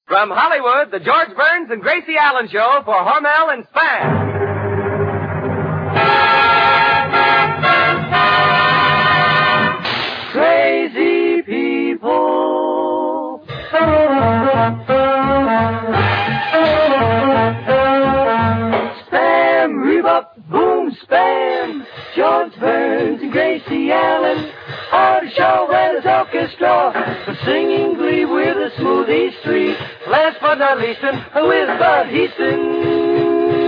From Hollywood, the George Burns and Gracie Allen Show for Hormel and Spam. Crazy people. Spam, rebop, boom, spam. George Burns and Gracie Allen on the show where there's orchestra for singing glee with a smooth East Street. Last but not least, with Bud Heaston.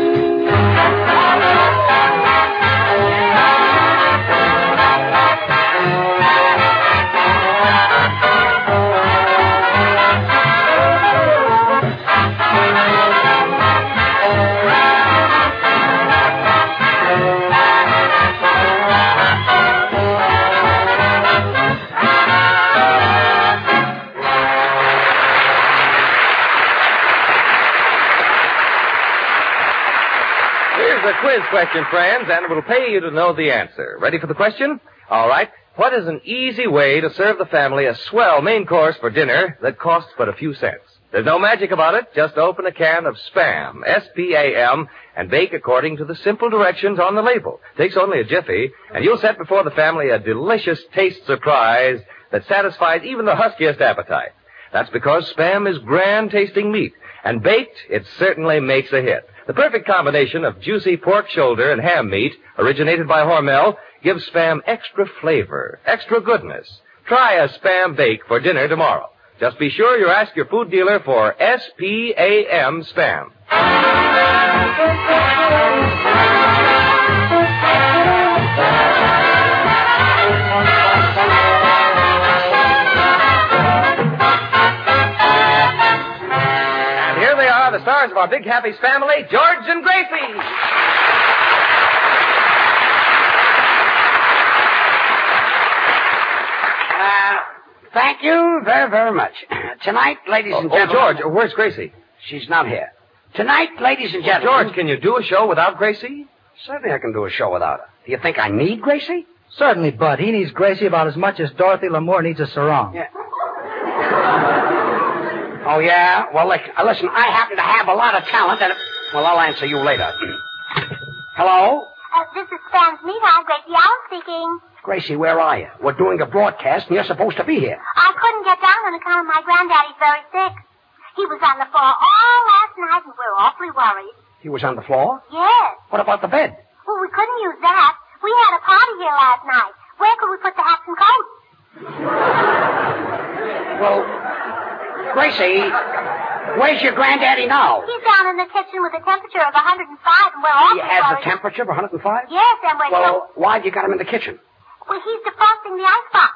Quiz question, friends, and it will pay you to know the answer. Ready for the question? All right. What is an easy way to serve the family a swell main course for dinner that costs but a few cents? There's no magic about it. Just open a can of Spam, S-P-A-M, and bake according to the simple directions on the label. Takes only a jiffy, and you'll set before the family a delicious taste surprise that satisfies even the huskiest appetite. That's because Spam is grand-tasting meat, and baked, it certainly makes a hit. The perfect combination of juicy pork shoulder and ham meat, originated by Hormel, gives Spam extra flavor, extra goodness. Try a Spam bake for dinner tomorrow. Just be sure you ask your food dealer for S-P-A-M Spam. The stars of our Big Happy's family, George and Gracie. Thank you very, very much. Tonight, ladies and gentlemen... George, where's Gracie? She's not here. Tonight, ladies and gentlemen... George, can you do a show without Gracie? Certainly I can do a show without her. Do you think I need Gracie? Certainly, Bud. He needs Gracie about as much as Dorothy Lamour needs a sarong. Yeah. Oh, yeah? Well, listen, I happen to have a lot of talent, and... Well, I'll answer you later. Hello? This is Spam's meat. I'm Gracie Allen speaking. Gracie, where are you? We're doing a broadcast, and you're supposed to be here. I couldn't get down on account of my granddaddy's very sick. He was on the floor all last night, and we're awfully worried. He was on the floor? Yes. What about the bed? Well, we couldn't use that. We had a party here last night. Where could we put the hats and coats? Well, Gracie, where's your granddaddy now? He's down in the kitchen with a temperature of 105, and we're awfully He has worried. a temperature of 105? Yes, and we're... Well, why'd you got him in the kitchen? Well, he's defrosting the icebox.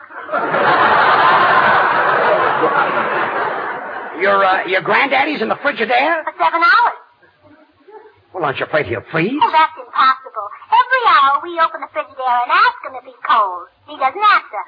Your granddaddy's in the Frigidaire? For 7 hours. Well, aren't you afraid he'll freeze? Oh, that's impossible. Every hour we open the Frigidaire and ask him if he's cold. He doesn't answer.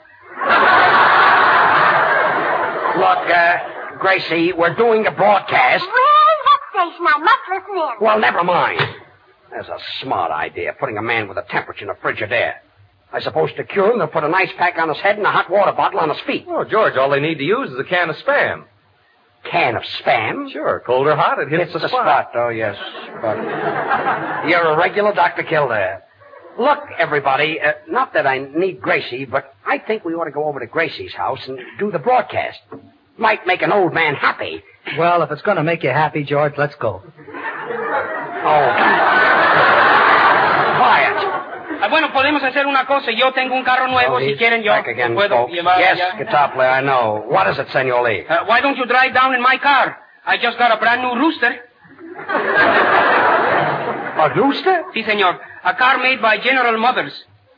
Look, Gracie, we're doing a broadcast. Really? What station? I must listen in. Well, never mind. There's a smart idea, putting a man with a temperature in a Frigidaire. I suppose to cure him, they'll put an ice pack on his head and a hot water bottle on his feet. Oh, George, all they need to use is a can of Spam. Can of Spam? Sure, cold or hot, it hits the spot. Oh, yes. But you're a regular Dr. Kildare. Look, everybody, not that I need Gracie, but I think we ought to go over to Gracie's house and do the broadcast. Might make an old man happy. Well, if it's going to make you happy, George, let's go. Oh. Quiet. Bueno, podemos hacer una cosa. Yo tengo un carro nuevo. Si quieren, yo back again, puedo folks. llevar Yes, allá. guitar player, I know. What is it, Senor Lee? Why don't you drive down in my car? I just got a brand new rooster. A rooster? Si, senor. A car made by General Motors.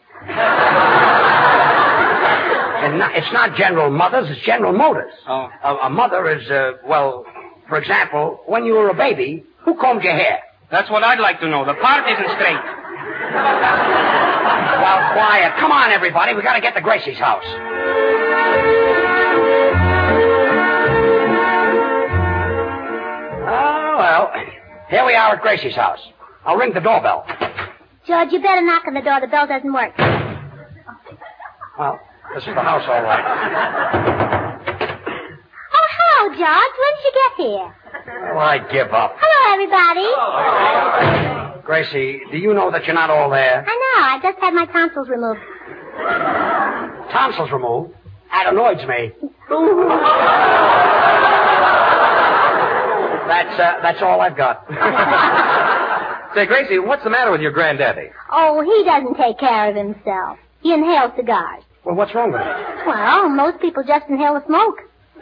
And it's not General Motors, it's General Motors. Oh. A mother is, well, for example, when you were a baby, who combed your hair? That's what I'd like to know. The part isn't straight. Well, quiet. Come on, everybody. We got to get to Gracie's house. Oh, well, here we are at Gracie's house. I'll ring the doorbell. George, you better knock on the door. The bell doesn't work. Well, this is the house, all right. Oh, hello, Hello, George. When did you get here? Well, I give up. Hello, everybody. Gracie, do you know that you're not all there? I know. I just had my tonsils removed. Tonsils removed? That annoys me. That's all I've got. Say, Gracie, what's the matter with your granddaddy? Oh, he doesn't take care of himself. He inhales cigars. Well, what's wrong with it? Well, most people just inhale the smoke.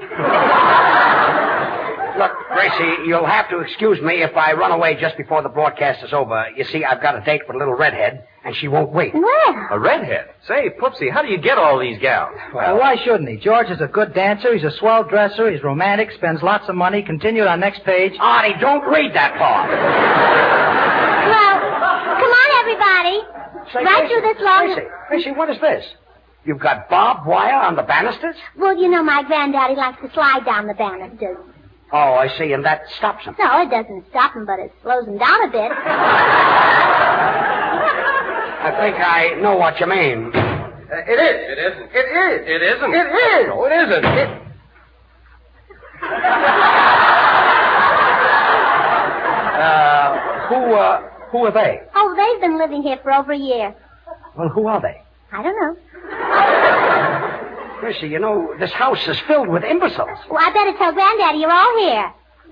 Look, Gracie, you'll have to excuse me if I run away just before the broadcast is over. You see, I've got a date with a little redhead, and she won't wait. Well. A redhead? Say, Poopsie, how do you get all these gals? Well, why shouldn't he? George is a good dancer. He's a swell dresser. He's romantic. Spends lots of money. Continued on next page. Artie, don't read that part. Well, come on, everybody. Say, Right through this long... Gracie, what is this? You've got barbed wire on the banisters? Well, you know my granddaddy likes to slide down the banisters. Oh, I see, and that stops him. No, it doesn't stop him, but it slows him down a bit. I think I know what you mean. It is. It isn't. It is. It isn't. It is. No, it isn't. Who are they? Oh, they've been living here for over a year. Well, who are they? I don't know. Gracie, you know, this house is filled with imbeciles. Well, I better tell Granddaddy you're all here.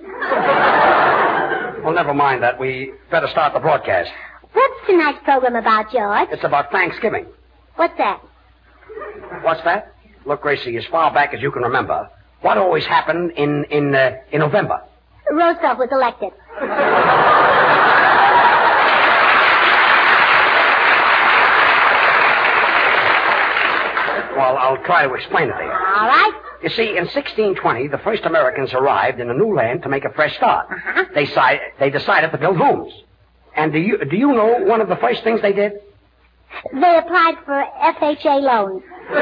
Well, never mind that. We better start the broadcast. What's tonight's program about, George? It's about Thanksgiving. What's that? What's that? Look, Gracie, as far back as you can remember, what always happened in November? Roosevelt was elected. Well, I'll try to explain it to you. All right. You see, in 1620, the first Americans arrived in a new land to make a fresh start. Uh-huh. They decided to build homes. And do you know one of the first things they did? They applied for FHA loans.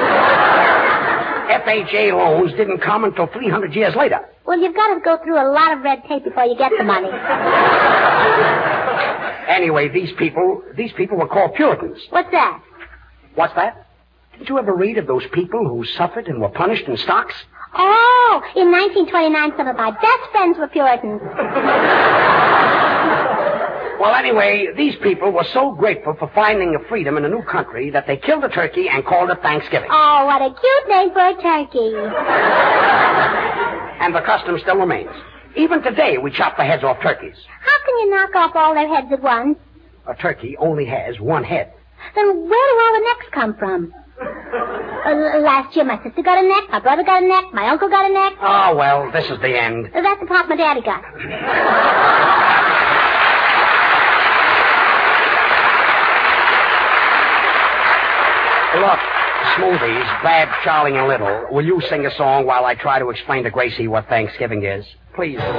FHA loans didn't come until 300 years later. Well, you've got to go through a lot of red tape before you get the money. Anyway, these people were called Puritans. What's that? What's that? Did you ever read of those people who suffered and were punished in stocks? Oh, in 1929, some of my best friends were Puritans. Well, anyway, these people were so grateful for finding a freedom in a new country that they killed a turkey and called it Thanksgiving. Oh, what a cute name for a turkey. And the custom still remains. Even today, we chop the heads off turkeys. How can you knock off all their heads at once? A turkey only has one head. Then where do all the necks come from? Last year, my sister got a neck, my brother got a neck, my uncle got a neck. Oh, well, this is the end. That's the part my daddy got. Look, Smoothies, Bab, Charlie, and Little, will you sing a song while I try to explain to Gracie what Thanksgiving is? Please. In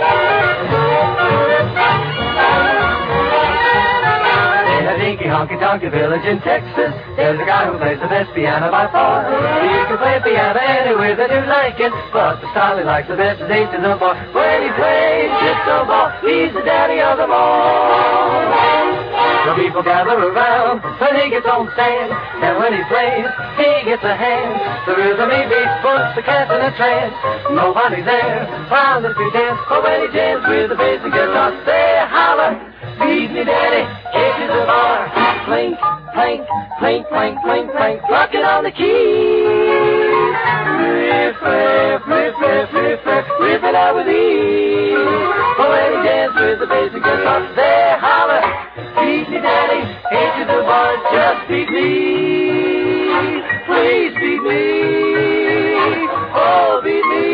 a dinky honky-tonky village in Texas, there's a guy who plays the best piano by far. He can play piano anywhere that you like it, but the style he likes the best is 8 to the bar. When he plays disco ball, he's the daddy of them all. The people gather around when he gets on stand, and when he plays, he gets a hand. The rhythm he beats puts the cat in a trance. Nobody's there round if he dance, but when he jams with the bass and guitar, say holler, feed me daddy, into the bar. Clink, clank, clink, clank, clink, clank, rocking on the keys. Riff, riff, riff, riff, riff, riff, riff it out with ease. But when he dances with the bass and guitar, say holler, feed me daddy, into the bar, just feed me. Please feed me. Oh, feed me.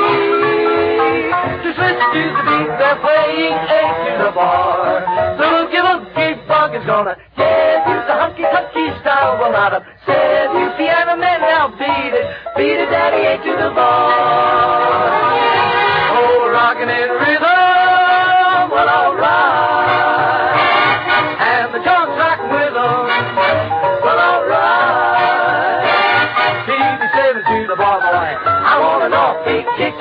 Just listen to the beat, they're playing 8 to the bar. The boogie bug is gonna give you the hunky-dunky style. Will not upset you, piano man, now beat it, daddy, 8 to the bar. Oh, rockin' in rhythm, well, alright. And the joint's rockin' with them, well, alright. TV7 to the bar, boy, I want an off-beat kick.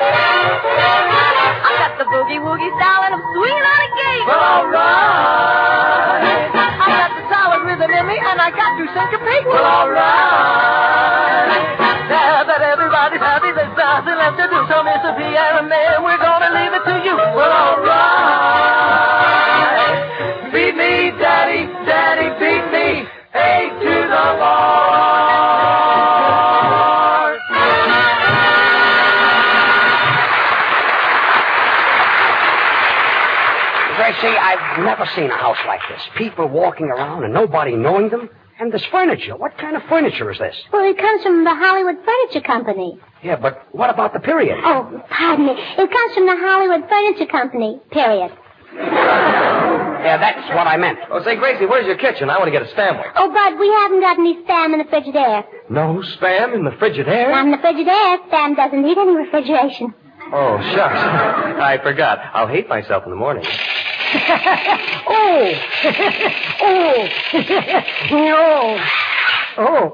I got the boogie-woogie style and I'm swinging on a gate. Well, alright. I got the solid rhythm in me and I got to syncopate. Well, alright. Now that everybody's happy, there's nothing left to do, so Mr. P. and then we're gonna leave it to you. Well, alright. Beat me, Daddy, Daddy, beat me. 8 to the bar. Gracie, I've never seen a house like this. People walking around and nobody knowing them. And this furniture. What kind of furniture is this? Well, it comes from the Hollywood Furniture Company. Yeah, but what about the period? Oh, pardon me. It comes from the Hollywood Furniture Company, period. Yeah, that's what I meant. Oh, say, Gracie, where's your kitchen? I want to get a Spam wing. Oh, Bud, we haven't got any Spam in the Frigidaire. No Spam in the Frigidaire? Not in the Frigidaire. Spam doesn't need any refrigeration. Oh, shucks. I forgot. I'll hate myself in the morning. Oh. No. Oh.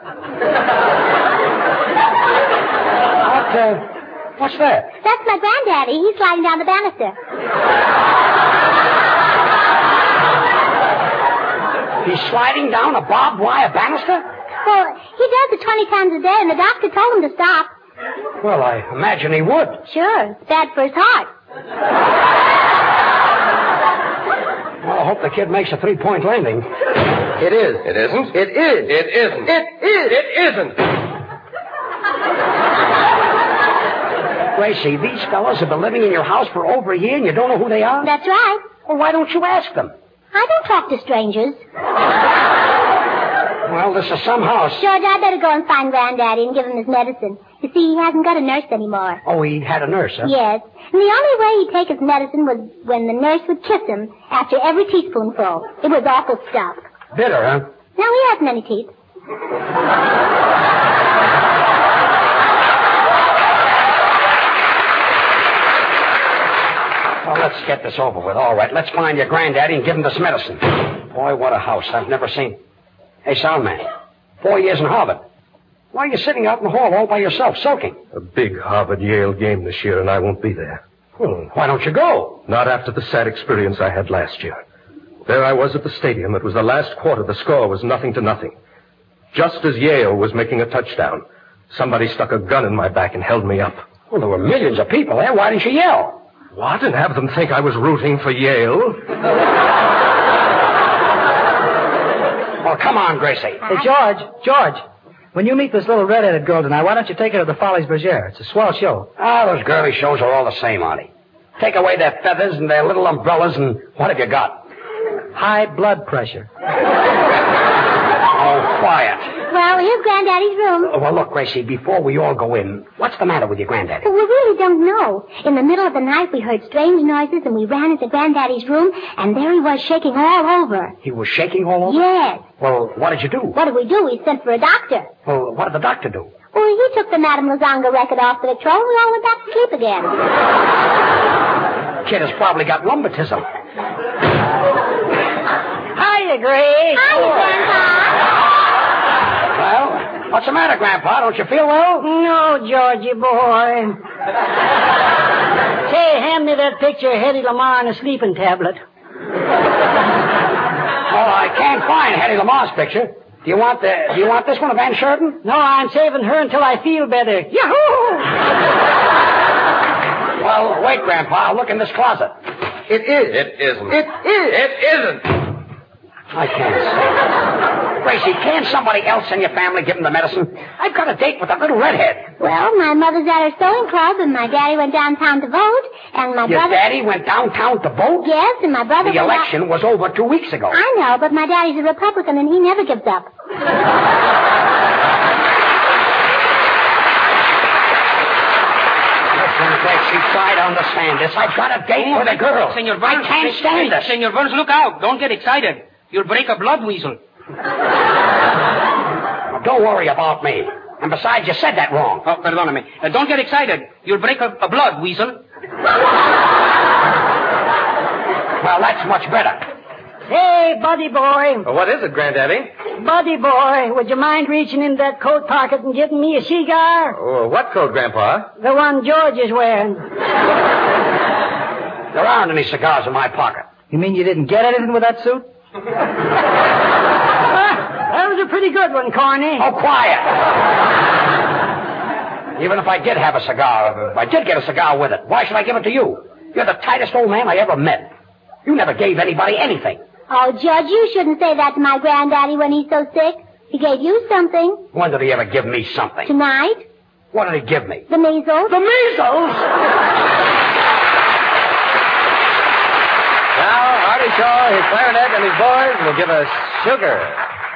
What's that? That's my granddaddy. He's sliding down the banister. He's sliding down a barbed wire banister? Well, he does it 20 times a day, and the doctor told him to stop. Well, I imagine he would. Sure. It's bad for his heart. Well, I hope the kid makes a 3-point landing. It is. It isn't. It is. It isn't. It is. It isn't. Gracie, these fellows have been living in your house for over a year and you don't know who they are? That's right. Well, why don't you ask them? I don't talk to strangers. Well, this is some house. George, I better go and find Granddaddy and give him his medicine. You see, he hasn't got a nurse anymore. Oh, he had a nurse, huh? Yes. And the only way he'd take his medicine was when the nurse would kiss him after every teaspoonful. It was awful stuff. Bitter, huh? No, he hasn't any teeth. Well, let's get this over with. All right, let's find your granddaddy and give him this medicine. Boy, what a house. I've never seen. Hey, Soundman, 4 years in Harvard. Why are you sitting out in the hall all by yourself, sulking? A big Harvard-Yale game this year, and I won't be there. Well, why don't you go? Not after the sad experience I had last year. There I was at the stadium. It was the last quarter. The score was 0-0. Just as Yale was making a touchdown, somebody stuck a gun in my back and held me up. Well, there were millions of people there. Why didn't you yell? What? And have them think I was rooting for Yale? Well, come on, Gracie. Hey, George. When you meet this little red-headed girl tonight, why don't you take her to the Follies Bergère? It's a swell show. Ah, those girly shows are all the same, Artie. Take away their feathers and their little umbrellas, and what have you got? High blood pressure. Oh, quiet. Well, here's Granddaddy's room. Well, look, Gracie, before we all go in, what's the matter with your granddaddy? Well, we really don't know. In the middle of the night, we heard strange noises, and we ran into Granddaddy's room, and there he was shaking all over. He was shaking all over? Yes. Well, what did you do? What did we do? We sent for a doctor. Well, what did the doctor do? Well, he took the Madame Lazanga record off the Victrola, and we all went back to sleep again. Kid has probably got rheumatism. Hiya, Grace. Hiya, Grandpa. Well, what's the matter, Grandpa? Don't you feel well? No, Georgie boy. Say, hand me that picture of Hedy Lamarr on a sleeping tablet. Oh, I can't find Hedy Lamarr's picture. Do you want this one of Ann Sheridan? No, I'm saving her until I feel better. Yahoo! Well, wait, Grandpa. I'll look in this closet. It is. It isn't. It is. It isn't. I can't say. Gracie, can't somebody else in your family give him the medicine? I've got a date with that little redhead. Well, my mother's at her sewing club, and my daddy went downtown to vote, and my Your brother... daddy went downtown to vote? Yes, and my brother... The election was over 2 weeks ago. I know, but my daddy's a Republican, and he never gives up. Gracie, try to understand this. I've got a date with a girl. Senor Burns, I can't stand this. Senor Burns, look out. Don't get excited. You'll break a blood weasel. Don't worry about me. And besides, you said that wrong. Oh, perdóname. Don't get excited. You'll break a blood weasel. Well, that's much better. Hey, buddy boy. What is it, Granddaddy? Buddy boy, would you mind reaching in that coat pocket and getting me a cigar? Oh, what coat, Grandpa? The one George is wearing. There aren't any cigars in my pocket. You mean you didn't get anything with that suit? That was a pretty good one, Corny. Oh, quiet. Even if I did have a cigar, if I did get a cigar with it, why should I give it to you? You're the tightest old man I ever met. You never gave anybody anything. Oh, Judge, you shouldn't say that to my granddaddy when he's so sick. He gave you something. When did he ever give me something? Tonight. What did he give me? The measles. The measles? Now, Artie Shaw, his clarinet, and his boys will give us Sugar.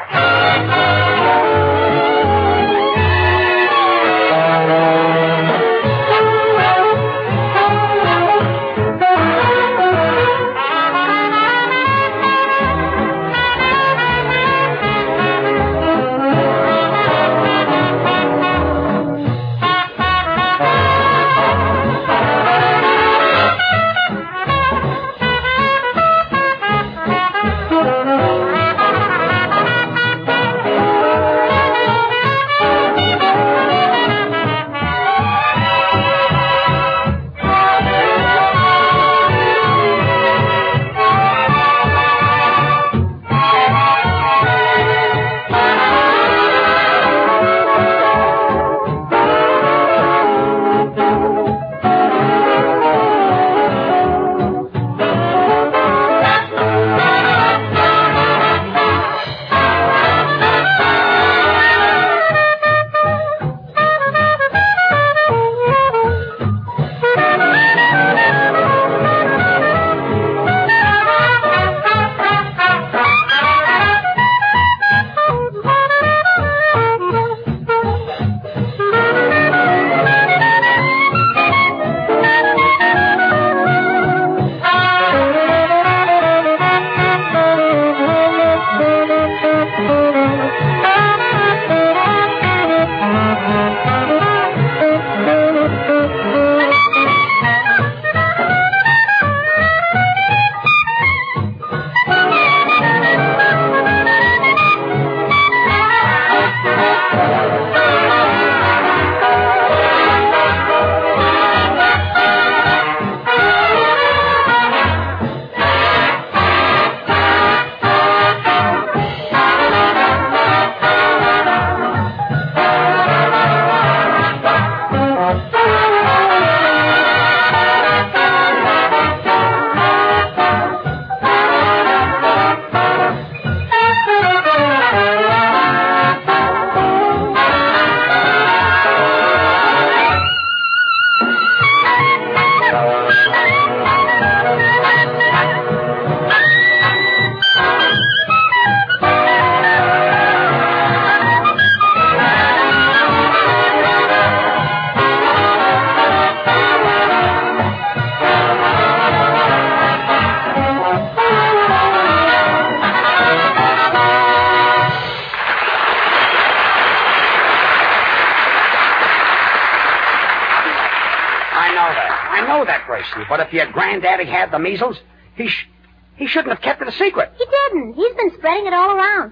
But if your granddaddy had the measles, he shouldn't have kept it a secret. He didn't. He's been spreading it all around.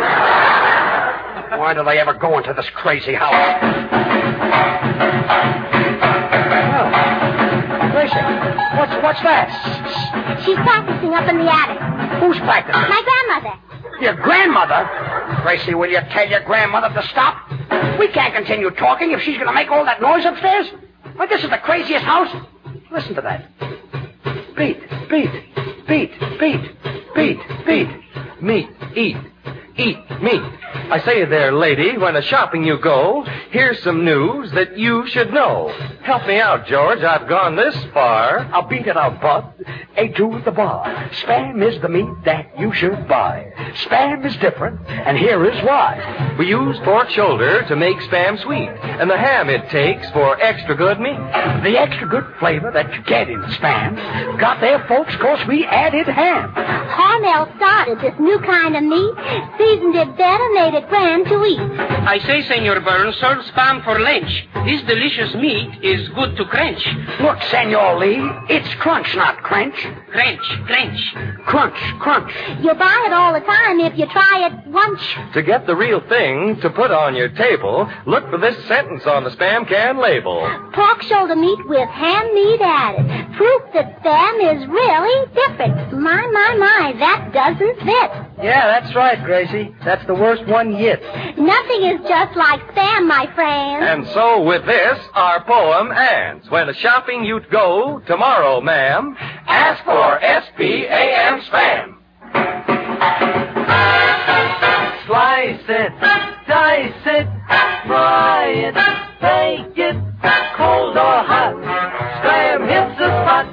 Why do they ever go into this crazy house? Oh, Gracie, what's that? She's practicing up in the attic. Who's practicing? My grandmother. Your grandmother? Gracie, will you tell your grandmother to stop? We can't continue talking if she's going to make all that noise upstairs. But this is the craziest house. Listen to that. Beat, beat, beat, beat, beat, beat. Meat, eat, meat. I say there, lady, when a-shopping you go, here's some news that you should know. Help me out, George. I've gone this far. I'll beat it out, bud. A2 at the bar. Spam is the meat that you should buy. Spam is different, and here is why. We use pork shoulder to make Spam sweet, and the ham it takes for extra good meat. The extra good flavor that you get in Spam got there, folks, 'cause we added ham. Hormel started this new kind of meat, seasoned it better, made it grand to eat. I say, Senor Burns, serve Spam for lunch. This delicious meat is good to crunch. Look, Senor Lee, it's crunch, not crunch. Crunch, crunch. Crunch, crunch. You'll buy it all the time if you try it once. To get the real thing to put on your table, look for this sentence on the Spam can label. Pork shoulder meat with ham meat added. Proof that Spam is really different. My, that doesn't fit. Yeah, that's right, Gracie. That's the worst one one yit. Nothing is just like Spam, my friend. And so with this, our poem ends. When a shopping you'd go, tomorrow, ma'am, ask for S-P-A-M Spam. Slice it, dice it, fry it, bake it, cold or hot. Spam hits the spot.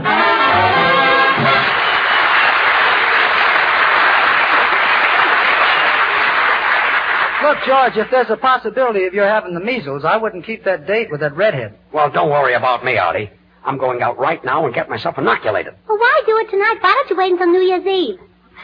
Look, George, if there's a possibility of your having the measles, I wouldn't keep that date with that redhead. Well, don't worry about me, Artie. I'm going out right now and get myself inoculated. Well, why do it tonight? Why don't you wait until New Year's Eve?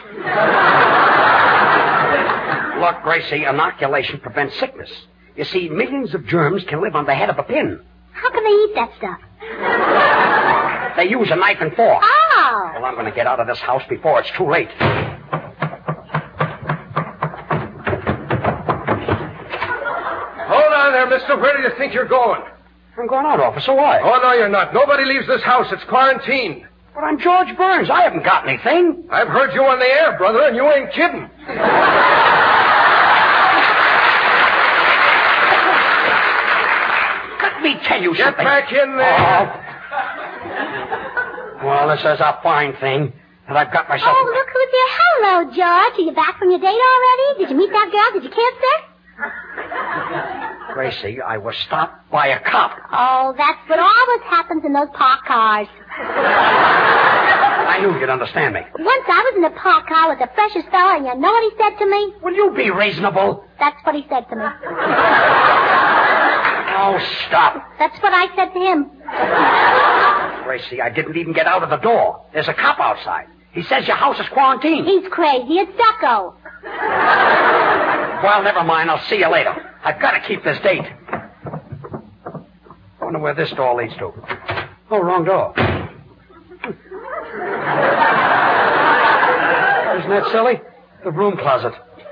Look, Gracie, inoculation prevents sickness. You see, millions of germs can live on the head of a pin. How can they eat that stuff? They use a knife and fork. Oh. Well, I'm going to get out of this house before it's too late. Hold on there, mister. Where do you think you're going? I'm going out, officer. Why? Oh, no, you're not. Nobody leaves this house. It's quarantined. But I'm George Burns. I haven't got anything. I've heard you on the air, brother, and you ain't kidding. Let me tell you Get something. back in there. Oh. Well, this is a fine thing that I've got myself... Oh, look who's here. Hello, George. Are you back from your date already? Did you meet that girl? Did you kiss her? Gracie, I was stopped by a cop. Oh, that's what always happens in those parked cars. I knew you'd understand me. Once I was in a parked car with the freshest fella, and you know what he said to me? Will you be reasonable? That's what he said to me. Oh, stop. That's what I said to him. Gracie, I didn't even get out of the door. There's a cop outside. He says your house is quarantined. He's crazy. It's Ducko. Well, never mind. I'll see you later. I've got to keep this date. I wonder where this door leads to. Oh, wrong door. Isn't that silly? The broom closet.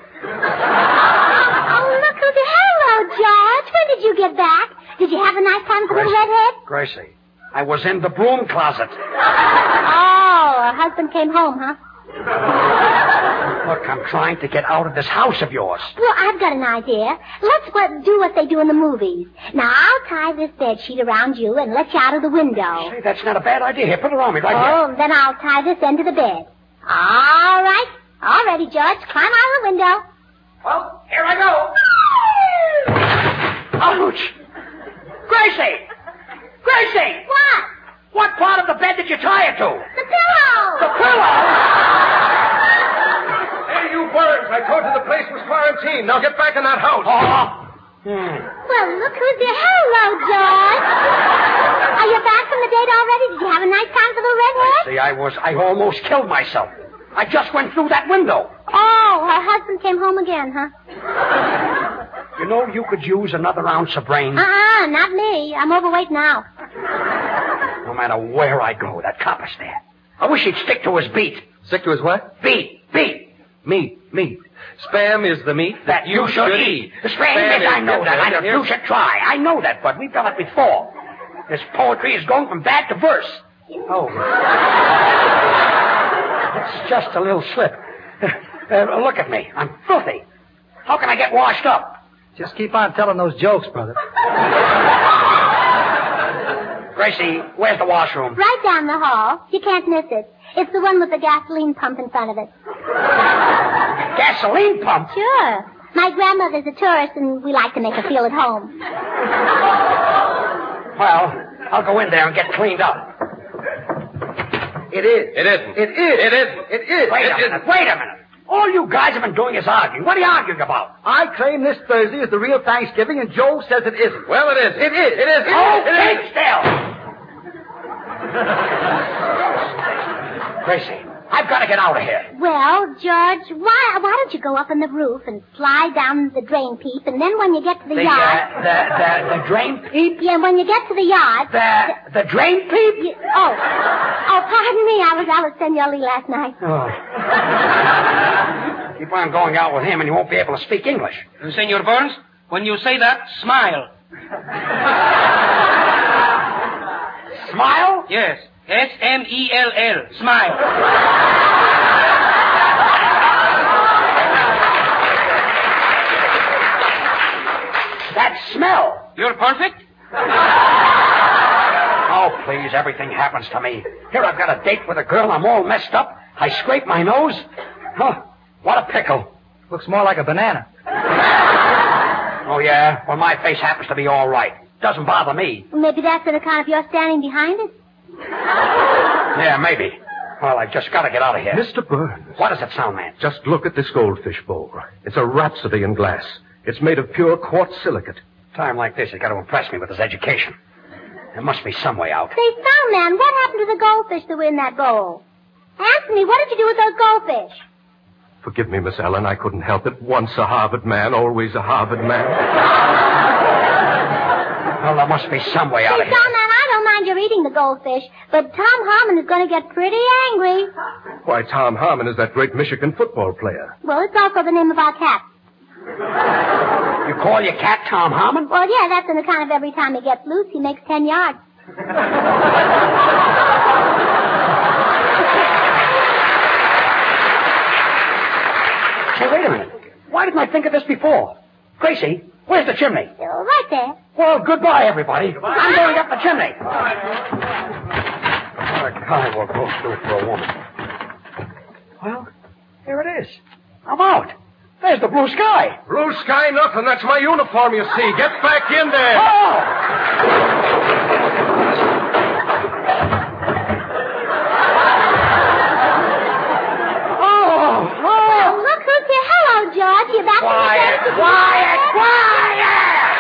Oh, look who's here. Hello, George. When did you get back? Did you have a nice time with the little redhead? Gracie, I was in the broom closet. Oh, her husband came home, huh? Look, I'm trying to get out of this house of yours. Well, I've got an idea. Let's do what they do in the movies. Now, I'll tie this bed sheet around you and let you out of the window. Say, that's not a bad idea. Here, put it on me right Oh, then I'll tie this end to the bed. All right. All ready, George. Climb out of the window. here. Well, here I go. Ouch! Gracie! Gracie! What? What part of the bed did you tie it to? The pillow! The pillow! Hey, you Burns. I told you the place was quarantined. Now get back in that house. Well, look who's here. Hello, George. Are you back from the date already? Did you have a nice time with the little redhead? See, I almost killed myself. I just went through that window. Oh, her husband came home again, huh? You know, you could use another ounce of brains. Not me. I'm overweight now. No matter where I go, that cop is there. I wish he'd stick to his beat. Stick to his what? Beat. Meat. Spam is the meat That you should eat. The spam is, I know that. I know you should try. I know that, but we've done it before. This poetry is going from bad to verse. Oh. It's just a little slip. Look at me. I'm filthy. How can I get washed up? Just keep on telling those jokes, brother. Gracie, where's the washroom? Right down the hall. You can't miss it. It's the one with the gasoline pump in front of it. Gasoline pump? Sure. My grandmother's a tourist, and we like to make her feel at home. Well, I'll go in there and get cleaned up. It is. It isn't. It is. It isn't. It is. Wait a minute. All you guys have been doing is arguing. What are you arguing about? I claim this Thursday is the real Thanksgiving, and Joe says it isn't. Well, it is. It is. It is. Okay, still. Gracie, I've got to get out of here. Well, George, why don't you go up on the roof and slide down the drain pipe, and then when you get to the yard... The drain peep? Yeah, when you get to the yard... The drain peep? Oh, pardon me. I was Senor last night. Oh. Keep on going out with him and you won't be able to speak English. Senor Burns, when you say that, smile. Smile? Yes. S-M-E-L-L. Smile. that smell? You're perfect? Oh, please, everything happens to me. Here I've got a date with a girl. I'm all messed up. I scrape my nose. Huh, what a pickle. Looks more like a banana. Oh, yeah? Well, my face happens to be all right. Doesn't bother me. Maybe that's on account of your standing behind it. Yeah, maybe. Well, I've just got to get out of here. Mr. Burns. What does it sound, man? Just look at this goldfish bowl. It's a rhapsody in glass. It's made of pure quartz silicate. Time like this, he's got to impress me with his education. There must be some way out. Say, Soundman, what happened to the goldfish that were in that bowl? Anthony, what did you do with those goldfish? Forgive me, Miss Ellen. I couldn't help it. Once a Harvard man, always a Harvard man. Well, there must be some way out of here. Soundman, I don't mind you eating the goldfish, but Tom Harmon is going to get pretty angry. Why, Tom Harmon is that great Michigan football player. Well, it's also the name of our cat. You call your cat Tom Harmon? Well, yeah, that's on account of every time he gets loose, he makes 10 yards. Hey, wait a minute. Why didn't I think of this before? Gracie, where's the chimney? Right there. Well, goodbye, everybody. I'm going up the chimney. What a guy will go through for a woman. Well, here it is. I'm out. There's the blue sky. Blue sky nothing. That's my uniform, you see. Get back in there. Oh! Well, look who's here. Hello, George. You back Quiet, from the quiet, quiet!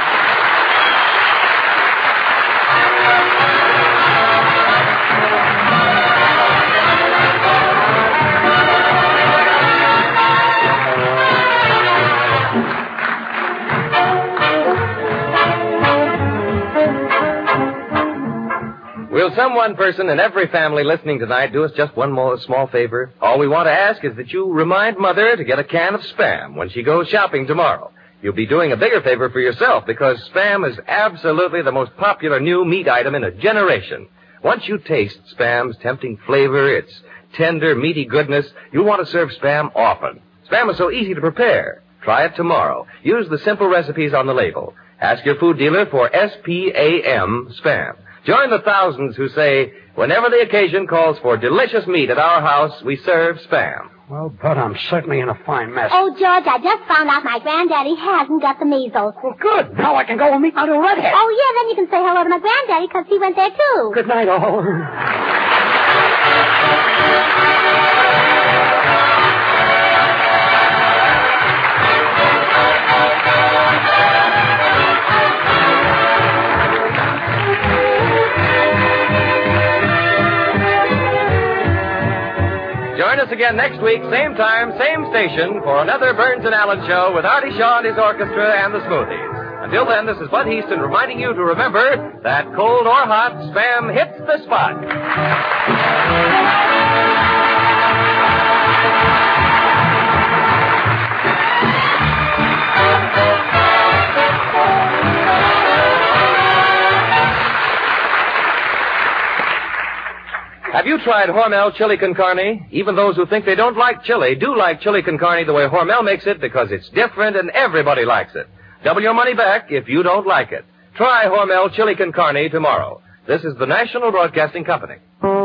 Will some one person in every family listening tonight do us just one more small favor? All we want to ask is that you remind Mother to get a can of Spam when she goes shopping tomorrow. You'll be doing a bigger favor for yourself because Spam is absolutely the most popular new meat item in a generation. Once you taste Spam's tempting flavor, its tender, meaty goodness, you'll want to serve Spam often. Spam is so easy to prepare. Try it tomorrow. Use the simple recipes on the label. Ask your food dealer for S-P-A-M, Spam. Join the thousands who say, whenever the occasion calls for delicious meat at our house, we serve Spam. Well, Bud, I'm certainly in a fine mess. Oh, George, I just found out my granddaddy hasn't got the measles. Well, good. Now I can go and meet my little redhead. Oh, yeah, then you can say hello to my granddaddy because he went there, too. Good night, all. Join us again next week, same time, same station, for another Burns and Allen show with Artie Shaw and his orchestra and the Smoothies. Until then, this is Bud Heaston reminding you to remember that cold or hot, Spam hits the spot. Have you tried Hormel chili con carne? Even those who think they don't like chili do like chili con carne the way Hormel makes it because it's different and everybody likes it. Double your money back if you don't like it. Try Hormel chili con carne tomorrow. This is the National Broadcasting Company.